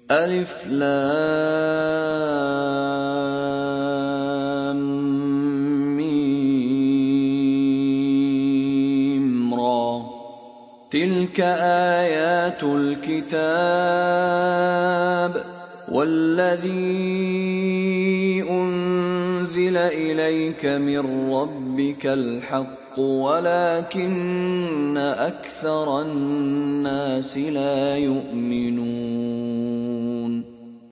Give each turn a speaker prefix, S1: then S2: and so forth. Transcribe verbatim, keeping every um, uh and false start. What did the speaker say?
S1: ألف لام ميم را. تلك آيات الكتاب والذي أنزل إليك من ربك الحق ولكن أكثر الناس لا يؤمنون.